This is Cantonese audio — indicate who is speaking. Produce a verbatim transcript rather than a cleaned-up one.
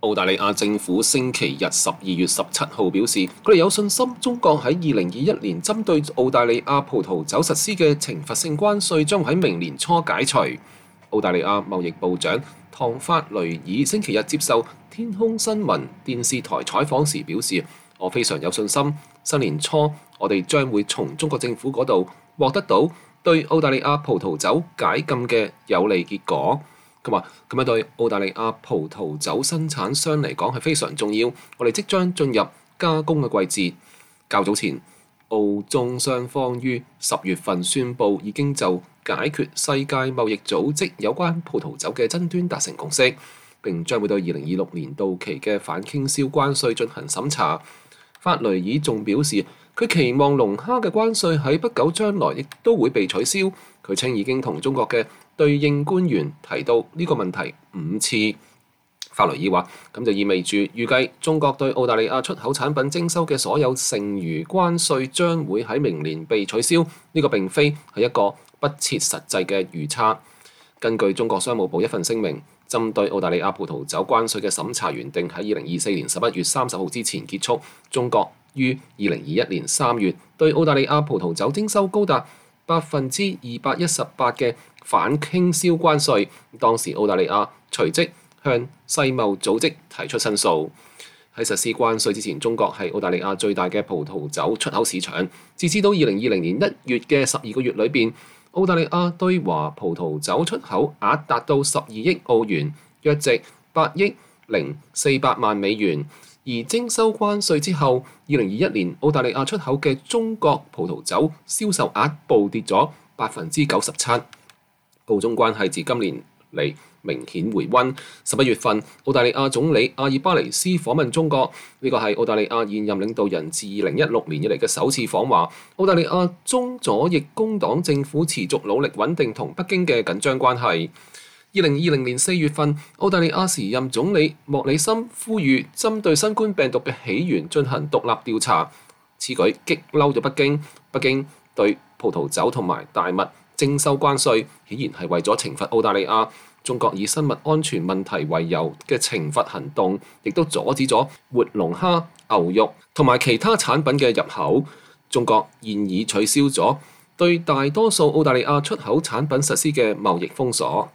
Speaker 1: 澳大利亞政府星期日十二月十七號表示，佢哋有信心中國喺二零二一年針對澳大利亞葡萄酒實施嘅懲罰性關稅將喺明年初解除。澳大利亞貿易部長唐法雷爾星期日接受天空新聞電視台採訪時表示，我非常有信心，新年初我哋將會從中國政府嗰度獲得到對澳大利亞葡萄酒解禁嘅有利結果。佢話咁樣對澳大利亞葡萄酒生產商嚟講係非常重要。我哋即將進入加工嘅季節。較早前，澳中雙方於十月份宣布已經就解決世界貿易組織有關葡萄酒嘅爭端達成共識，並將會對二零二六年到期嘅反傾銷關稅進行審查。法雷爾仲表示，佢期望龍蝦嘅關稅喺不久將來亦都會被取消。佢稱已經同中國嘅對應官員提到呢個問題五次。法雷爾話：咁就意味住預計中國對澳大利亞出口產品徵收嘅所有剩餘關稅將會喺明年被取消。呢個並非係一個不切實際嘅預測。根據中國商務部一份聲明，針對澳大利亞葡萄酒關稅嘅審查原定喺二零二四年十一月三十號之前結束。中國於二零二一年三月對澳大利亞葡萄酒徵收高達百分之二百一十八嘅反傾銷關稅，當時澳大利亞隨即向世貿組織提出申訴。喺實施關稅之前，中國係澳大利亞最大嘅葡萄酒出口市場。截至到二零二零年一月嘅十二個月裏邊，澳大利亞對華葡萄酒出口額達到十二億澳元，約值八億零四百萬美元。而徵收關稅之後，二零二一年澳大利亞出口嘅中國葡萄酒銷售額暴跌咗百分之九十七。澳中關係自今年嚟明顯回溫。十一月份，澳大利亞總理阿爾巴尼斯訪問中國，呢個係澳大利亞現任領導人自二零一六年以嚟嘅首次訪華。澳大利亞中左翼工黨政府持續努力穩定同北京嘅緊張關係。二零二零年四月份，澳大利亞時任總理莫里森呼籲針對新冠病毒嘅起源進行獨立調查，此舉激嬲咗北京。北京對葡萄酒同埋大麥徵收關稅，顯然係為咗懲罰澳大利亞。中國以生物安全問題為由嘅懲罰行動，亦都阻止咗活龍蝦、牛肉同埋其他產品嘅入口。中國現已取消咗對大多數澳大利亞出口產品實施嘅貿易封鎖。